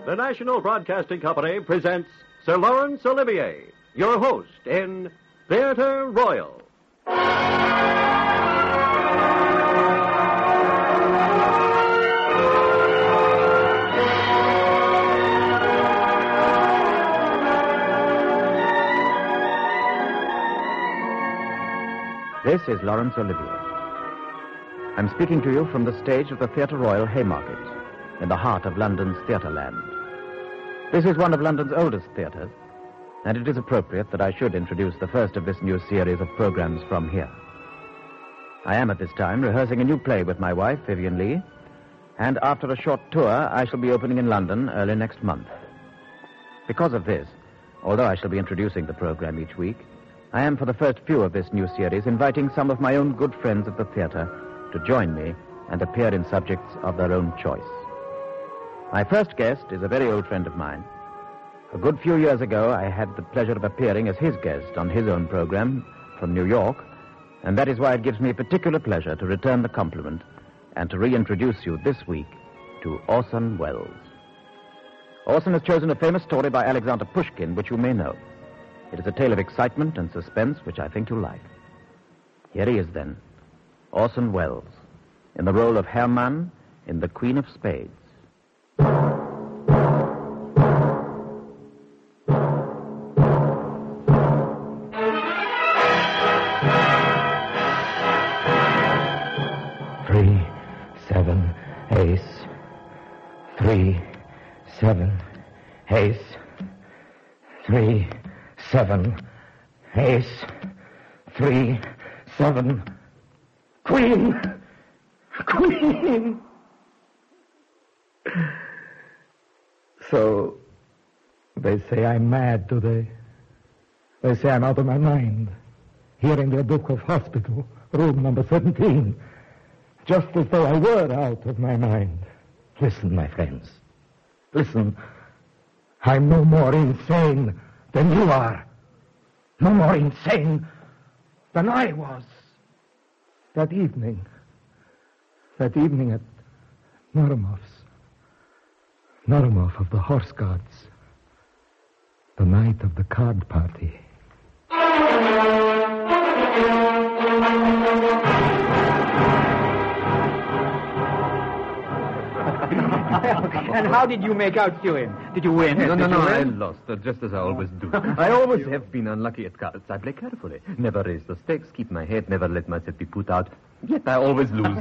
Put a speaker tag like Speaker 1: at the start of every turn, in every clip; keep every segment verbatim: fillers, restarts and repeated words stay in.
Speaker 1: The National Broadcasting Company presents Sir Laurence Olivier, your host in Theatre Royal.
Speaker 2: This is Laurence Olivier. I'm speaking to you from the stage of the Theatre Royal Haymarket, in the heart of London's theatreland. This is one of London's oldest theatres, and it is appropriate that I should introduce the first of this new series of programs from here. I am at this time rehearsing a new play with my wife, Vivian Lee, and after a short tour, I shall be opening in London early next month. Because of this, although I shall be introducing the program each week, I am for the first few of this new series inviting some of my own good friends at the theatre to join me and appear in subjects of their own choice. My first guest is a very old friend of mine. A good few years ago, I had the pleasure of appearing as his guest on his own program from New York, and that is why it gives me particular pleasure to return the compliment and to reintroduce you this week to Orson Welles. Orson has chosen a famous story by Alexander Pushkin, which you may know. It is a tale of excitement and suspense, which I think you'll like. Here he is, then, Orson Welles, in the role of Hermann in The Queen of Spades.
Speaker 3: Three, seven, ace. Three, seven, ace. Three, seven, ace. Three, seven, queen. Queen. So, they say I'm mad, do they? They say I'm out of my mind. Here in their book of hospital, room number seventeen. Just as though I were out of my mind. Listen, my friends. Listen. I'm no more insane than you are. No more insane than I was. That evening. That evening at Noromov's. Noromov of the Horse Guards. The night of the card party.
Speaker 4: And how did you make out to him? Did you win?
Speaker 5: No, no,
Speaker 4: Did
Speaker 5: no,
Speaker 4: you
Speaker 5: I
Speaker 4: win?
Speaker 5: lost, uh, just as I always do. I always have been unlucky at cards. I play carefully. Never raise the stakes, keep my head, never let myself be put out. Yet I always lose.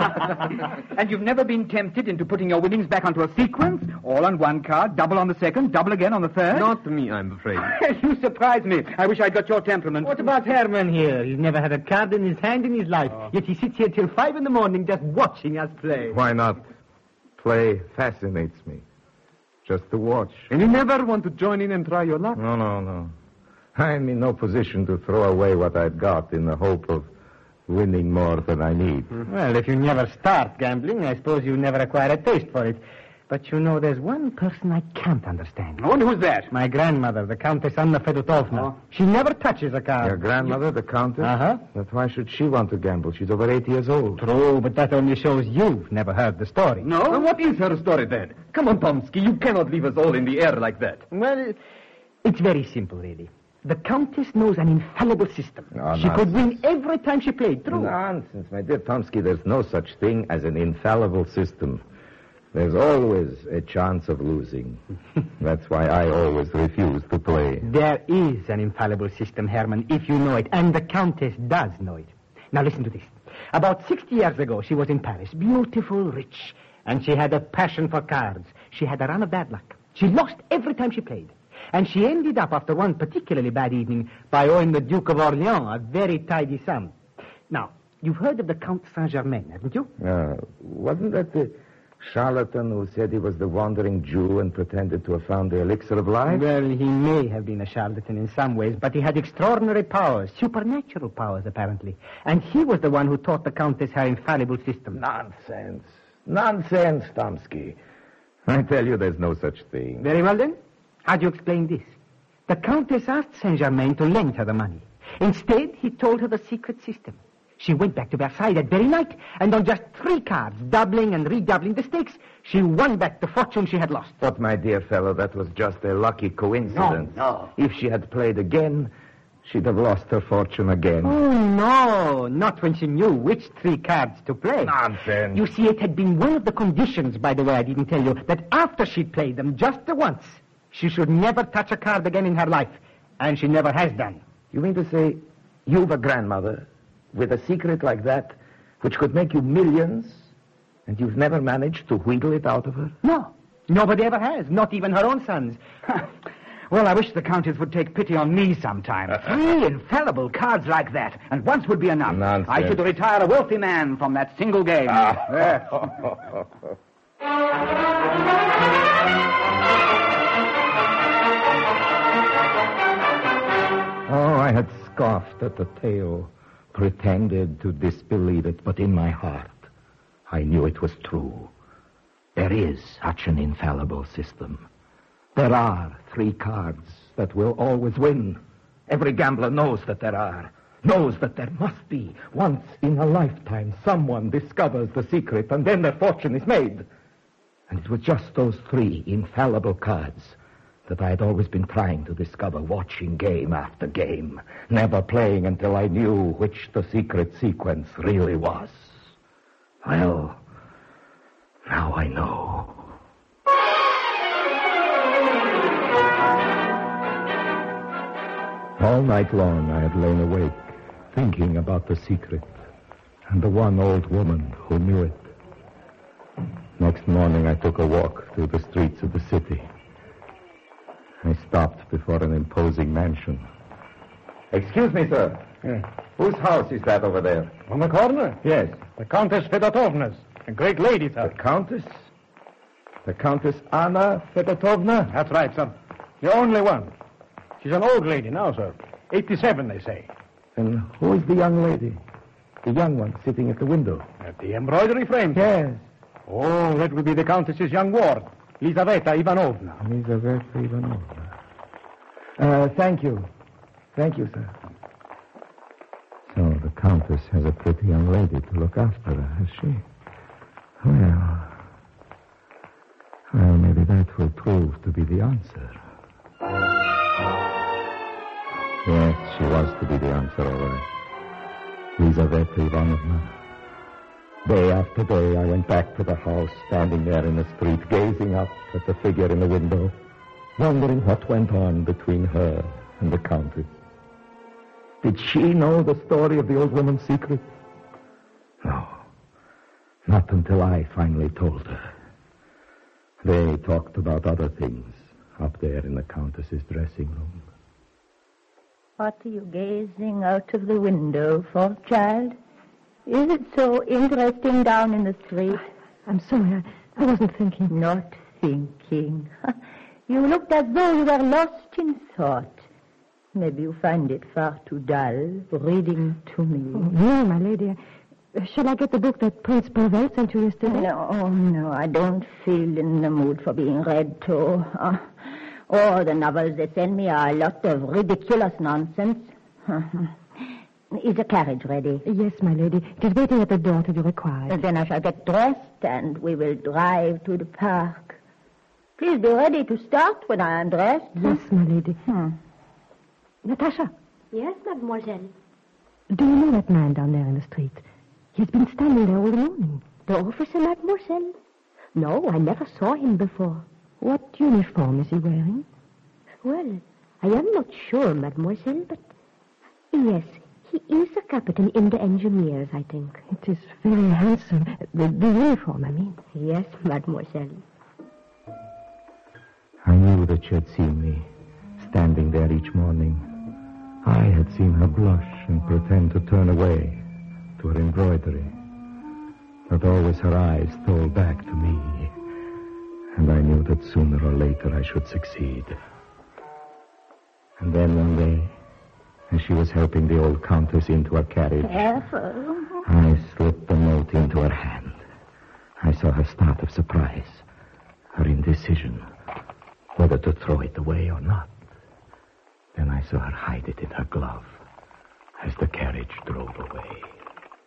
Speaker 4: And you've never been tempted into putting your winnings back onto a sequence? All on one card, double on the second, double again on the third?
Speaker 5: Not me, I'm afraid.
Speaker 4: You surprise me. I wish I'd got your temperament.
Speaker 6: What about Herman here? He's never had a card in his hand in his life. Oh. Yet he sits here till five in the morning just watching us play.
Speaker 3: Why not? Play fascinates me. Just to watch.
Speaker 5: And you never want to join in and try your luck?
Speaker 3: No, no, no. I'm in no position to throw away what I've got in the hope of winning more than I need.
Speaker 6: Well, if you never start gambling, I suppose you never acquire a taste for it. But you know, there's one person I can't understand.
Speaker 4: Oh, and who's that?
Speaker 6: My grandmother, the Countess Anna Fedotovna. Oh. She never touches a card.
Speaker 3: Your grandmother, you... the Countess?
Speaker 6: Uh-huh.
Speaker 3: But why should she want to gamble? She's over eighty years old.
Speaker 6: True, but that only shows you've never heard the story.
Speaker 4: No?
Speaker 5: Well, what is her story, then? Come on, Tomsky, you cannot leave us all in the air like that.
Speaker 6: Well, it's very simple, really. The Countess knows an infallible system.
Speaker 3: Oh,
Speaker 6: she
Speaker 3: nonsense.
Speaker 6: could win every time she played. True.
Speaker 3: Nonsense, my dear Tomsky. There's no such thing as an infallible system. There's always a chance of losing. That's why I always refuse to play.
Speaker 6: There is an infallible system, Herman, if you know it, and the Countess does know it. Now listen to this. About sixty years ago, she was in Paris, beautiful, rich, and she had a passion for cards. She had a run of bad luck. She lost every time she played. And she ended up, after one particularly bad evening, by owing the Duke of Orleans a very tidy sum. Now, you've heard of the Count Saint-Germain, haven't you?
Speaker 3: Uh, wasn't that the charlatan who said he was the wandering Jew and pretended to have found the elixir of life?
Speaker 6: Well, he may have been a charlatan in some ways, but he had extraordinary powers, supernatural powers, apparently. And he was the one who taught the Countess her infallible system.
Speaker 3: Nonsense. Nonsense, Tomsky. I tell you, there's no such thing.
Speaker 6: Very well, then. How do you explain this? The Countess asked Saint-Germain to lend her the money. Instead, he told her the secret system. She went back to Versailles that very night, and on just three cards, doubling and redoubling the stakes, she won back the fortune she had lost.
Speaker 3: But, my dear fellow, that was just a lucky coincidence.
Speaker 6: No, no.
Speaker 3: If she had played again, she'd have lost her fortune again.
Speaker 6: Oh, no, not when she knew which three cards to play.
Speaker 3: Nonsense.
Speaker 6: You see, it had been one of the conditions, by the way, I didn't tell you, that after she'd played them just the once, she should never touch a card again in her life. And she never has done.
Speaker 3: You mean to say you've a grandmother with a secret like that, which could make you millions, and you've never managed to wheedle it out of her?
Speaker 6: No, nobody ever has, not even her own sons.
Speaker 4: Well, I wish the Countess would take pity on me sometime. Three infallible cards like that, and once would be enough.
Speaker 3: Nonsense.
Speaker 4: I should retire a wealthy man from that single game. Yes.
Speaker 3: Oh, I had scoffed at the tale, pretended to disbelieve it, but in my heart, I knew it was true. There is such an infallible system. There are three cards that will always win. Every gambler knows that there are, knows that there must be. Once in a lifetime, someone discovers the secret, and then their fortune is made. And it was just those three infallible cards that I had always been trying to discover, watching game after game, never playing until I knew which the secret sequence really was. Well, now I know. All night long I had lain awake, thinking about the secret and the one old woman who knew it. Next morning I took a walk through the streets of the city. I stopped before an imposing mansion. Excuse me, sir.
Speaker 7: Yeah.
Speaker 3: Whose house is that over there?
Speaker 7: On the corner?
Speaker 3: Yes.
Speaker 7: The Countess Fedotovna's. A great lady,
Speaker 3: The
Speaker 7: sir.
Speaker 3: Countess? The Countess Anna Fedotovna?
Speaker 7: That's right, sir. The only one. She's an old lady now, sir. eighty-seven, they say.
Speaker 3: And who is the young lady? The young one sitting at the window?
Speaker 7: At the embroidery frame.
Speaker 3: Yes.
Speaker 7: Oh, that would be the Countess's young ward, Lizaveta Ivanovna.
Speaker 3: Elizaveta Ivanovna. Uh, thank you. Thank you, sir. So the Countess has a pretty young lady to look after her, has she? Well, well, maybe that will prove to be the answer. Yes, she was to be the answer, all right. Lizaveta Ivanovna. Day after day, I went back to the house, standing there in the street, gazing up at the figure in the window, wondering what went on between her and the Countess. Did she know the story of the old woman's secret? No. Not until I finally told her. They talked about other things up there in the Countess's dressing room.
Speaker 8: What are you gazing out of the window for, child? Is it so interesting down in the street?
Speaker 9: I'm sorry, I, I wasn't thinking.
Speaker 8: Not thinking. You looked as though you were lost in thought. Maybe you find it far too dull, reading to me.
Speaker 9: Oh, no, my lady. Uh, shall I get the book that Prince Pavel sent you yesterday?
Speaker 8: No, oh, no, I don't feel in the mood for being read to. Uh, oh, the novels they send me are a lot of ridiculous nonsense. Is the carriage ready?
Speaker 9: Yes, my lady. It is waiting at the door to be required.
Speaker 8: Then I shall get dressed and we will drive to the park. Please be ready to start when I am dressed.
Speaker 9: Yes, my lady.
Speaker 8: Hmm.
Speaker 9: Natasha,
Speaker 10: Yes, mademoiselle.
Speaker 9: do you know that man down there in the street? He's been standing there all the morning.
Speaker 10: The officer, mademoiselle? No, I never saw him before.
Speaker 9: What uniform is he wearing?
Speaker 10: Well, I am not sure, mademoiselle, but... Yes, he is a captain in the engineers, I think.
Speaker 9: It is very handsome. The, the uniform, I mean.
Speaker 10: Yes, mademoiselle.
Speaker 3: I knew that she had seen me, standing there each morning. I had seen her blush and pretend to turn away to her embroidery. But always her eyes stole back to me. And I knew that sooner or later I should succeed. And then one day, as she was helping the old Countess into her carriage,
Speaker 8: Careful.
Speaker 3: I slipped the note into her hand. I saw her start of surprise, her indecision, whether to throw it away or not. Then I saw her hide it in her glove as the carriage drove away.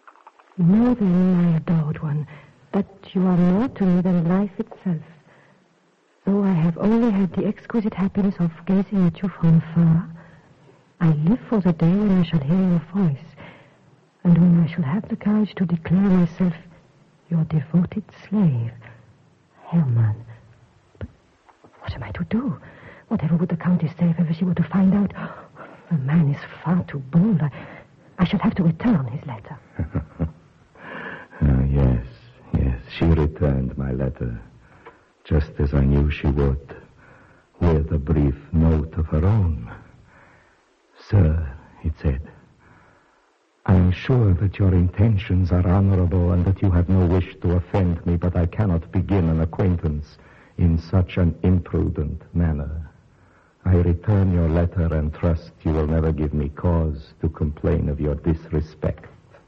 Speaker 9: Know then, my adored one, that you are more to me than life itself. Though I have only had the exquisite happiness of gazing at you from afar, I live for the day when I shall hear your voice, and when I shall have the courage to declare myself your devoted slave, Hermann. But what am I to do? Whatever would the Countess say if ever she were to find out? The man is far too bold. I, I shall have to return his letter.
Speaker 3: uh, yes, yes, she returned my letter, just as I knew she would, with a brief note of her own. Sir, it said, I am sure that your intentions are honorable and that you have no wish to offend me, but I cannot begin an acquaintance in such an imprudent manner. I return your letter and trust you will never give me cause to complain of your disrespect.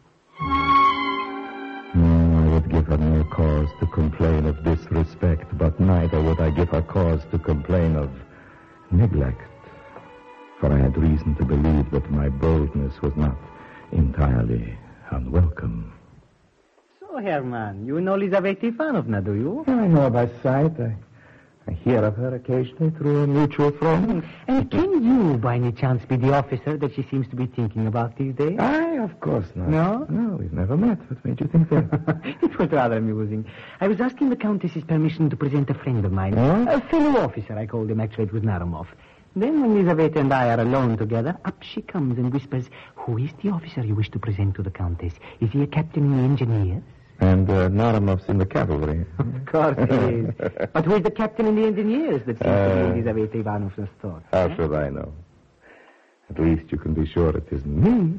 Speaker 3: No, I would give her no cause to complain of disrespect, but neither would I give her cause to complain of neglect. For I had reason to believe that my boldness was not entirely unwelcome.
Speaker 6: So, Hermann, you know Lizaveta Ivanovna, do you?
Speaker 3: I know her by sight. I, I hear of her occasionally through a mutual friend.
Speaker 6: And can you, by any chance, be the officer that she seems to be thinking about these days?
Speaker 3: I, of course not.
Speaker 6: No?
Speaker 3: No, we've never met. What made you think that?
Speaker 6: It was rather amusing. I was asking the Countess's permission to present a friend of mine.
Speaker 3: Oh?
Speaker 6: A fellow officer, I called him. Actually, it was Naramov. Then when Lizaveta and I are alone together, up she comes and whispers, who is the officer you wish to present to the Countess? Is he a captain in the engineers?
Speaker 3: And uh, Naramov's in the cavalry.
Speaker 6: Of course he is. But who is the captain in the engineers that seems uh, to be Lizaveta Ivanovna's thought?
Speaker 3: How eh? should I know? At least you can be sure it isn't me.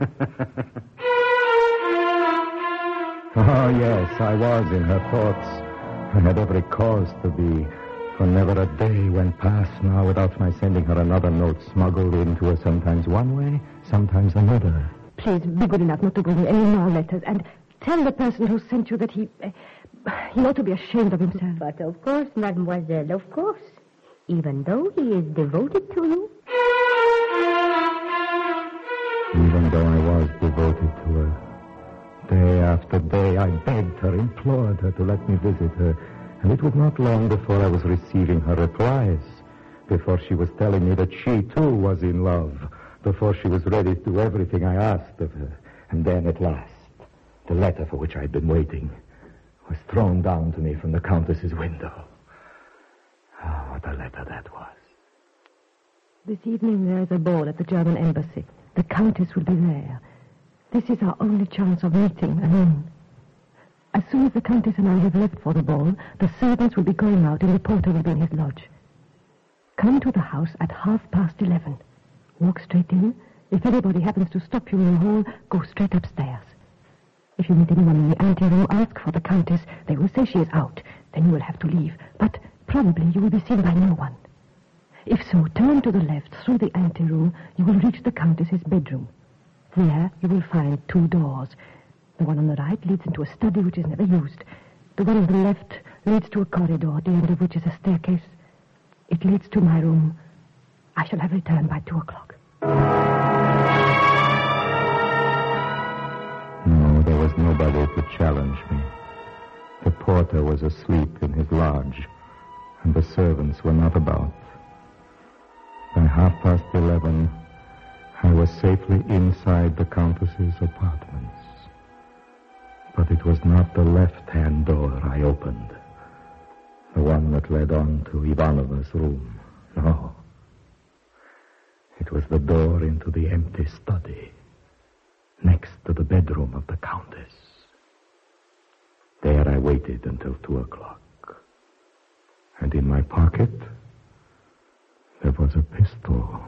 Speaker 3: Oh, yes, I was in her thoughts. I had every cause to be. For never a day went past now without my sending her another note smuggled into her, sometimes one way, sometimes another.
Speaker 9: Please, be good enough not to bring me any more letters, and tell the person who sent you that he... Uh, he ought to be ashamed of himself.
Speaker 8: But of course, mademoiselle, of course. Even though he is devoted to you.
Speaker 3: Even though I was devoted to her. Day after day, I begged her, implored her to let me visit her. And it was not long before I was receiving her replies, before she was telling me that she, too, was in love, before she was ready to do everything I asked of her. And then, at last, the letter for which I had been waiting was thrown down to me from the Countess's window. Oh, what a letter that was.
Speaker 9: This evening there is a ball at the German embassy. The Countess will be there. This is our only chance of meeting alone. As soon as the Countess and I have left for the ball, the servants will be going out and the porter will be in his lodge. Come to the house at half past eleven. Walk straight in. If anybody happens to stop you in the hall, go straight upstairs. If you meet anyone in the anteroom, ask for the Countess. They will say she is out. Then you will have to leave. But probably you will be seen by no one. If so, turn to the left through the anteroom. You will reach the Countess's bedroom. There you will find two doors. The one on the right leads into a study which is never used. The one on the left leads to a corridor, at the end of which is a staircase. It leads to my room. I shall have returned by two o'clock.
Speaker 3: No, there was nobody to challenge me. The porter was asleep in his lodge, and the servants were not about. By half past eleven, I was safely inside the Countess's apartments. But it was not the left-hand door I opened, the one that led on to Ivanovna's room. No. It was the door into the empty study, next to the bedroom of the Countess. There I waited until two o'clock. And in my pocket, there was a pistol.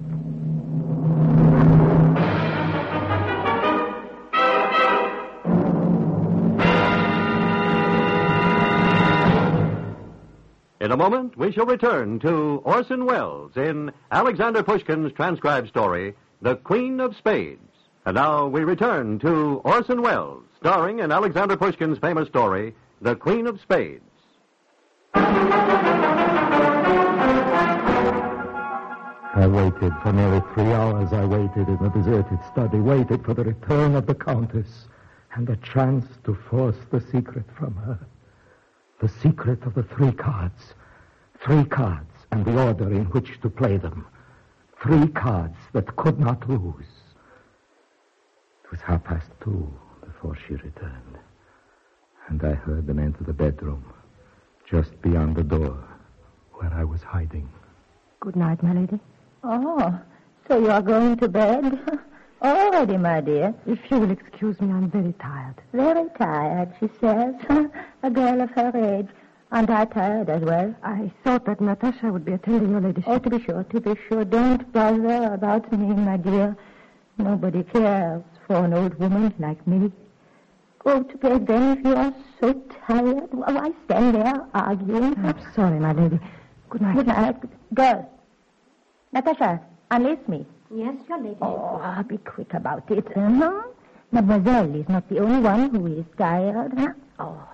Speaker 1: In a moment, we shall return to Orson Welles in Alexander Pushkin's transcribed story, The Queen of Spades. And now we return to Orson Welles, starring in Alexander Pushkin's famous story, The Queen of Spades.
Speaker 3: I waited for nearly three hours. I waited in the deserted study, waited for the return of the Countess. and the chance to force the secret from her. The secret of the three cards. Three cards and the order in which to play them. Three cards that could not lose. It was half past two before she returned, and I heard them enter the bedroom just beyond the door where I was hiding.
Speaker 9: Good night, my lady.
Speaker 8: Oh, so you are going to bed? Already, my dear.
Speaker 9: If you will excuse me, I'm very tired.
Speaker 8: Very tired, she says. A girl of her age. Aren't I tired as well?
Speaker 9: I thought that Natasha would be attending your ladyship.
Speaker 8: Oh, to be sure, to be sure. Don't bother about me, my dear. Nobody cares for an old woman like me. Go to bed then if you are so tired. Why stand there arguing?
Speaker 9: I'm sorry, my lady. Good night.
Speaker 8: Good night. Girl. Natasha, unlace me.
Speaker 10: Yes, your lady.
Speaker 8: Oh, be quick about it. Uh-huh. Mademoiselle is not the only one who is tired. Huh? Oh.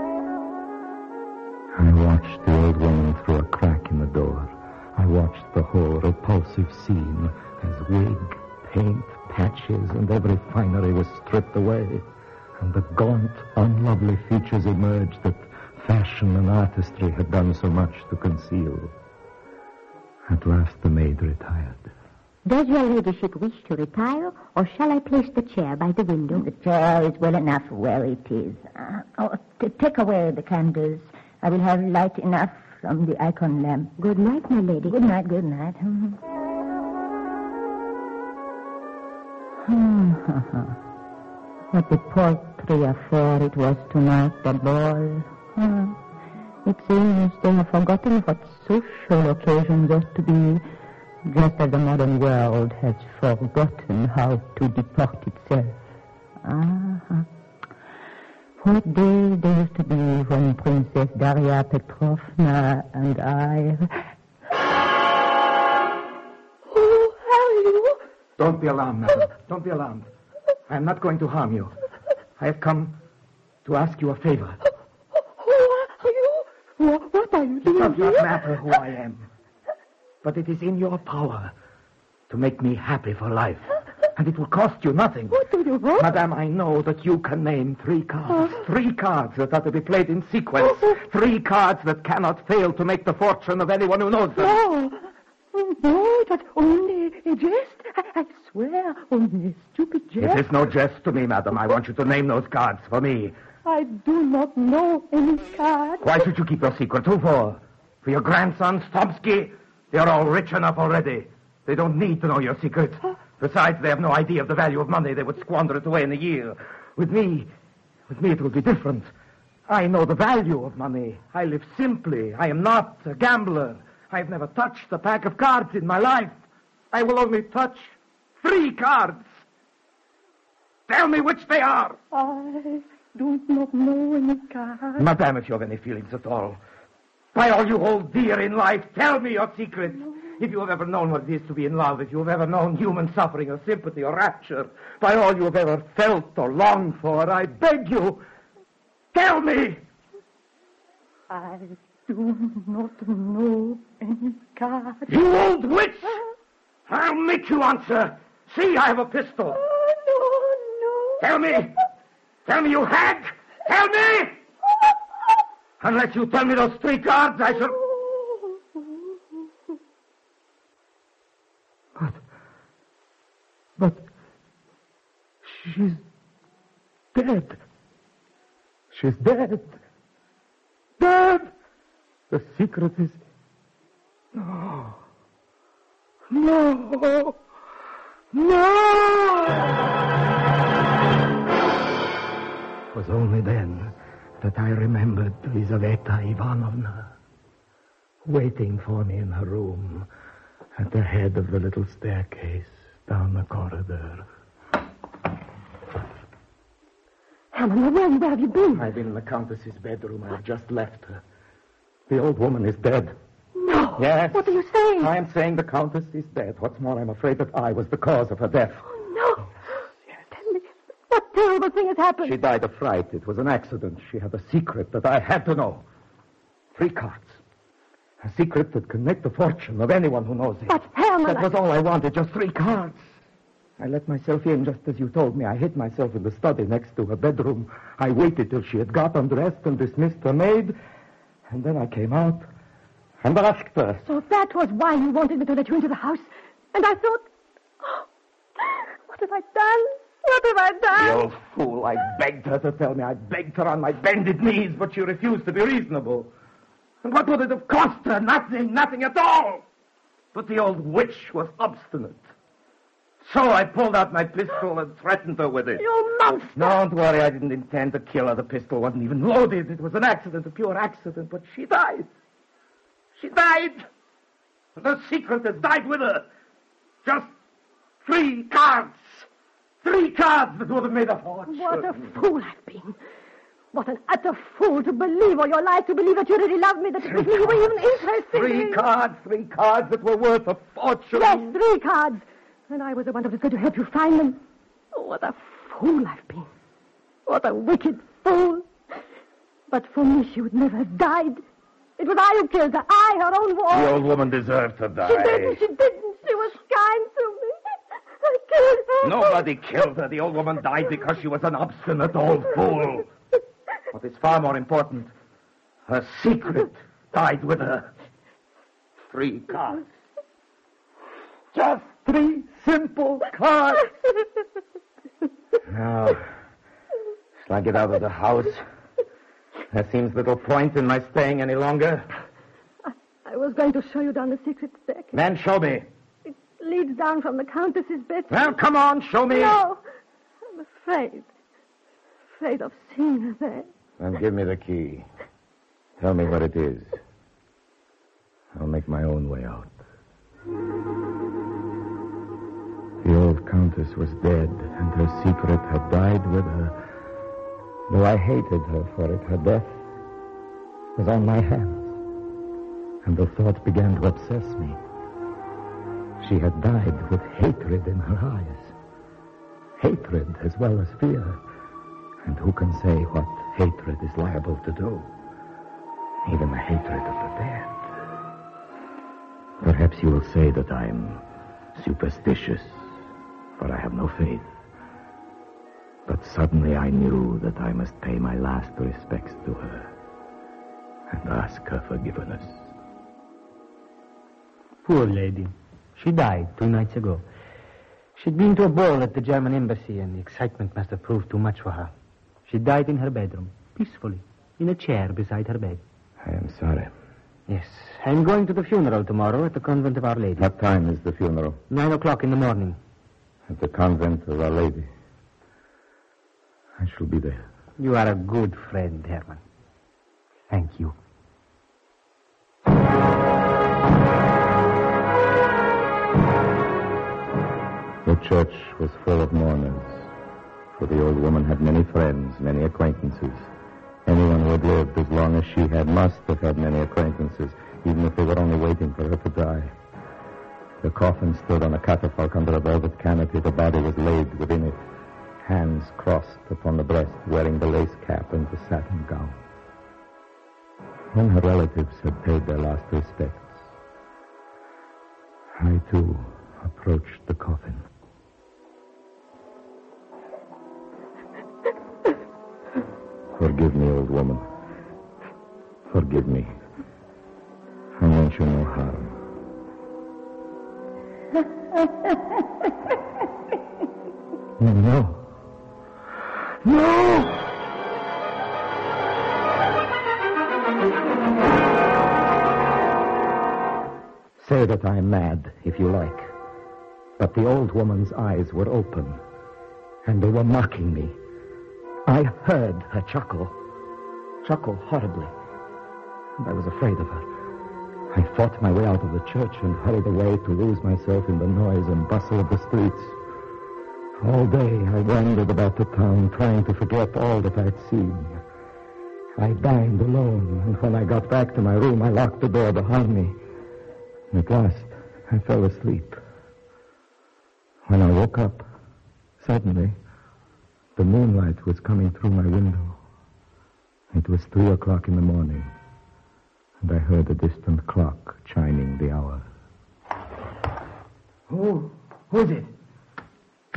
Speaker 3: I watched the old woman through a crack in the door. I watched the whole repulsive scene as wig, paint, patches, and every finery was stripped away, and the gaunt, unlovely features emerged that fashion and artistry had done so much to conceal. At last the maid retired.
Speaker 10: Does your ladyship wish to retire, or shall I place the chair by the window?
Speaker 8: The chair is well enough where it is. Uh, oh, t- take away the candles. I will have light enough from the icon lamp.
Speaker 10: Good night, my lady.
Speaker 8: Good night, good night. What a paltry affair it was tonight, the ball. Hmm. It seems they have forgotten what social occasions ought to be, just as the modern world has forgotten how to deport itself. Uh-huh. What days there used to be when Princess Daria Petrovna and I...
Speaker 3: Who are you? Don't be alarmed, madam. Don't be alarmed. I am not going to harm you. I have come to ask you a favor.
Speaker 8: Who are you? What are you doing?
Speaker 3: It does not matter who I am. But it is in your power to make me happy for life. And it will cost you nothing.
Speaker 8: What do you want?
Speaker 3: Madame, I know that you can name three cards. Oh. Three cards that are to be played in sequence. Oh. Three cards that cannot fail to make the fortune of anyone who knows them.
Speaker 8: No. No, that's only a jest. I, I swear, only a stupid jest.
Speaker 3: It is no jest to me, madam. I want you to name those cards for me.
Speaker 8: I do not know any cards.
Speaker 3: Why should you keep your secret? Who for? For your grandson, Stomsky? They are all rich enough already. They don't need to know your secret. Besides, they have no idea of the value of money. They would squander it away in a year. With me, with me it will be different. I know the value of money. I live simply. I am not a gambler. I've never touched a pack of cards in my life. I will only touch three cards. Tell me which they are.
Speaker 8: I do not know any cards.
Speaker 3: Madame, if you have any feelings at all, by all you hold dear in life, tell me your secret. No. If you have ever known what it is to be in love, if you have ever known human suffering or sympathy or rapture, by all you have ever felt or longed for, I beg you, tell me.
Speaker 8: I do not know any cards.
Speaker 3: You old witch! I'll make you answer. See, I have a pistol.
Speaker 8: Oh,
Speaker 3: no, no. Tell me. Tell me, you hag. Tell me. Unless you tell me those three cards, I shall... But... But... She's dead. She's dead. Dead! The secret is... No. No. No! It was only then that I remembered Lizaveta Ivanovna waiting for me in her room at the head of the little staircase down the corridor.
Speaker 9: Herman, where, where have you been?
Speaker 3: I've been in the Countess's bedroom. I've just left her. The old woman is dead.
Speaker 9: No.
Speaker 3: Yes.
Speaker 9: What are you saying?
Speaker 3: I am saying the Countess is dead. What's more, I'm afraid that I was the cause of her death.
Speaker 9: Oh, no. Yes. Tell me, what terrible thing has happened?
Speaker 3: She died of fright. It was an accident. She had a secret that I had to know. Three cards. A secret that can make the fortune of anyone who knows it.
Speaker 9: But, Herman...
Speaker 3: That was all I wanted, just three cards. I let myself in just as you told me. I hid myself in the study next to her bedroom. I waited till she had got undressed and dismissed her maid. And then I came out and asked her.
Speaker 9: So that was why you wanted me to let you into the house. And I thought, oh, what have I done? What have I done?
Speaker 3: The old fool. I begged her to tell me. I begged her on my bended knees, but she refused to be reasonable. And what would it have cost her? Nothing, nothing at all. But the old witch was obstinate. So I pulled out my pistol and threatened her with it.
Speaker 9: You monster!
Speaker 3: Don't worry, I didn't intend to kill her. The pistol wasn't even loaded. It was an accident, a pure accident. But she died. She died. And the secret has died with her. Just three cards. Three cards that would have made a fortune.
Speaker 9: What a fool I've been. What an utter fool to believe all your life, to believe that you really loved me, that it was me you were even interested in.
Speaker 3: Three cards, three cards that were worth a fortune.
Speaker 9: Yes, three cards. And I was the one that was going to help you find them. Oh, what a fool I've been. What a wicked fool. But for me, she would never have died. It was I who killed her. I, her own woman.
Speaker 3: The old woman deserved to die.
Speaker 9: She didn't. She didn't. She was kind to me. I killed her.
Speaker 3: Nobody killed her. The old woman died because she was an obstinate old fool. What is far more important, her secret died with her. Three cards. Just three simple cards. Now, shall I get out of the house? There seems little point in my staying any longer.
Speaker 9: I, I was going to show you down the secret staircase.
Speaker 3: Then show me.
Speaker 9: It leads down from the Countess's bedroom.
Speaker 3: Well, come on, show me.
Speaker 9: No, I'm afraid. Afraid of seeing her there.
Speaker 3: Then give me the key. Tell me what it is. I'll make my own way out. The old Countess was dead, and her secret had died with her. Though I hated her for it, her death was on my hands. And the thought began to obsess me. She had died with hatred in her eyes. Hatred as well as fear. And who can say what hatred is liable to do? Even the hatred of the dead. Perhaps you will say that I'm superstitious, for I have no faith. But suddenly I knew that I must pay my last respects to her and ask her forgiveness.
Speaker 6: Poor lady. She died two nights ago. She'd been to a ball at the German embassy, and the excitement must have proved too much for her. She died in her bedroom, peacefully, in a chair beside her bed.
Speaker 3: I am sorry.
Speaker 6: Yes. I'm going to the funeral tomorrow at the convent of Our Lady.
Speaker 3: What time is the funeral?
Speaker 6: Nine o'clock in the morning.
Speaker 3: At the convent of Our Lady. I shall be there.
Speaker 6: You are a good friend, Herman. Thank you.
Speaker 3: The church was full of mourners, for the old woman had many friends, many acquaintances. Anyone who had lived as long as she had must have had many acquaintances, even if they were only waiting for her to die. The coffin stood on a catafalque under a velvet canopy. The body was laid within it, hands crossed upon the breast, wearing the lace cap and the satin gown. When her relatives had paid their last respects, I, too, approached the coffin. Forgive me, old woman. Forgive me. I meant you no harm. No. No! Say that I am mad, if you like. But the old woman's eyes were open, and they were mocking me. I heard her chuckle. Chuckle horribly. And I was afraid of her. I fought my way out of the church and hurried away to lose myself in the noise and bustle of the streets. All day I wandered about the town, trying to forget all that I had seen. I dined alone, and when I got back to my room, I locked the door behind me. At last, I fell asleep. When I woke up, suddenly, the moonlight was coming through my window. It was three o'clock in the morning, and I heard a distant clock chiming the hour.
Speaker 6: Who? Who is it?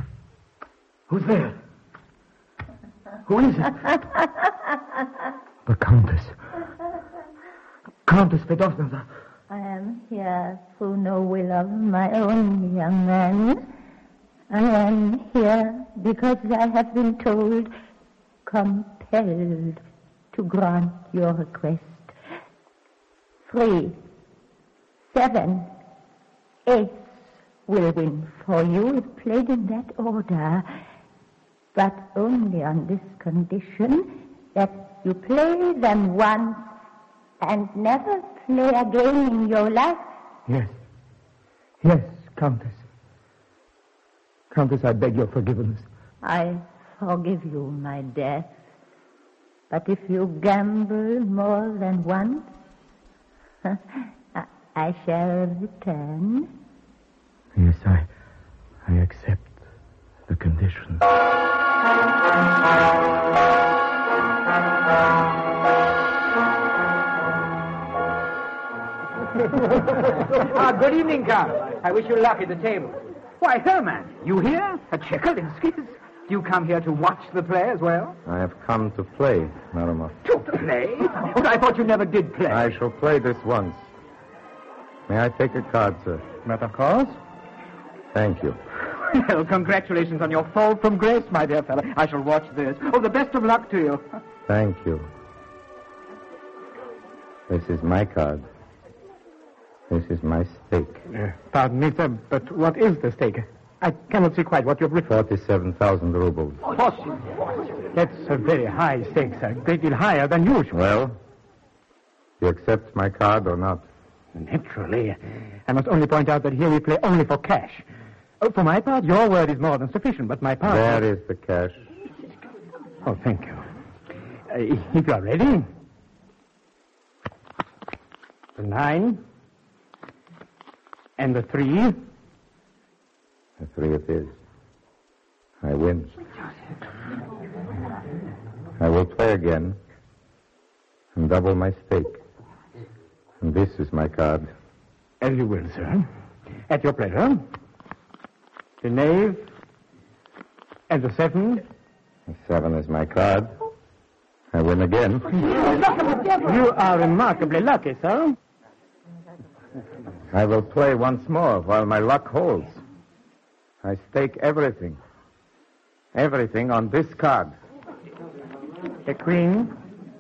Speaker 3: Who's there? Who is it? The Countess. Countess Fedosnova.
Speaker 8: I am here through no will of my own, young man. I am here because I have been told, compelled to grant your request. Three, seven, eight will win for you if played in that order, but only on this condition that you play them once and never play again in your life.
Speaker 3: Yes. Yes, Countess. Countess, I beg your forgiveness.
Speaker 8: I forgive you my death. But if you gamble more than once, I shall return.
Speaker 3: Yes, I, I accept the conditions.
Speaker 4: Ah, good evening, Carl. I wish you luck at the table. Why, Herman, you here? At Tchaikovsky's? Do you come here to watch the play as well?
Speaker 11: I have come to play, Naramov.
Speaker 4: To play? Oh, I thought you never did play.
Speaker 11: I shall play this once. May I take a card, sir?
Speaker 7: But of course.
Speaker 11: Thank you.
Speaker 4: Well, congratulations on your fall from grace, my dear fellow. I shall watch this. Oh, the best of luck to you.
Speaker 11: Thank you. This is my card. This is my stake.
Speaker 7: Uh, pardon me, sir, but what is the stake? I cannot see quite what you've referred.
Speaker 11: Forty-seven thousand rubles.
Speaker 7: That's a very high stake, sir. A great deal higher than usual.
Speaker 11: Well, you accept my card or not?
Speaker 7: Naturally. I must only point out that here we play only for cash. Oh, for my part, your word is more than sufficient, but my part...
Speaker 11: There is the cash.
Speaker 7: Oh, thank you. Uh, if you are ready. The nine. And the three.
Speaker 11: The three it is. I win. I will play again and double my stake. And this is my card.
Speaker 7: As you will, sir. At your pleasure. The knave and the seven.
Speaker 11: The seven is my card. I win again.
Speaker 7: You are remarkably lucky, sir.
Speaker 11: I will play once more while my luck holds. I stake everything. Everything on this card.
Speaker 7: A queen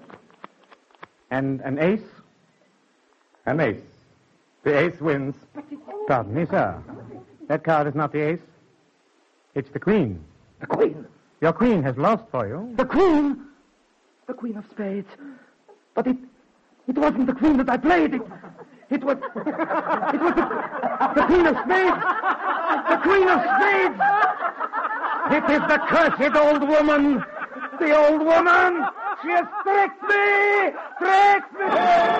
Speaker 7: and an ace.
Speaker 11: An ace. The ace wins.
Speaker 7: Pardon me, sir. That card is not the ace. It's the queen.
Speaker 4: The queen?
Speaker 7: Your queen has lost for you.
Speaker 4: The queen? The queen of spades. But it it wasn't the queen that I played. It, it was... It was the, the queen of spades. The queen of spades.
Speaker 7: It is the cursed old woman. The old woman. She has tricked me. Tricked me.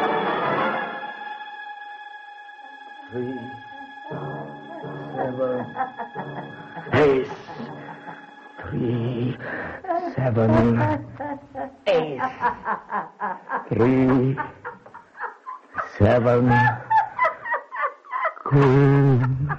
Speaker 3: Three, seven,
Speaker 7: Ace.
Speaker 3: three, seven,
Speaker 8: Ace.
Speaker 3: three, seven, queen.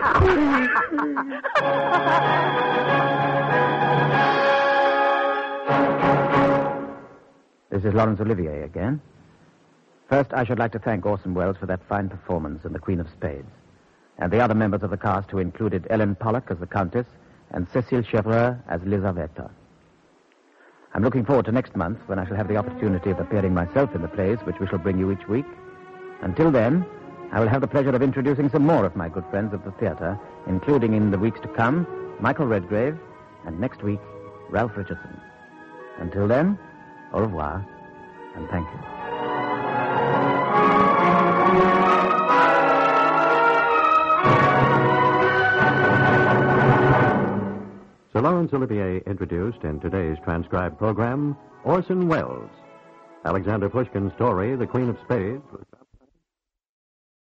Speaker 2: This is Laurence Olivier again. First, I should like to thank Orson Welles for that fine performance in The Queen of Spades, and the other members of the cast who included Ellen Pollock as the Countess and Cécile Chevreux as Lizaveta. I'm looking forward to next month when I shall have the opportunity of appearing myself in the plays which we shall bring you each week. Until then, I will have the pleasure of introducing some more of my good friends at the theatre, including in the weeks to come, Michael Redgrave, and next week, Ralph Richardson. Until then, au revoir, and thank you.
Speaker 1: Sir Laurence Olivier introduced in today's transcribed program Orson Welles. Alexander Pushkin's story, The Queen of Spades, was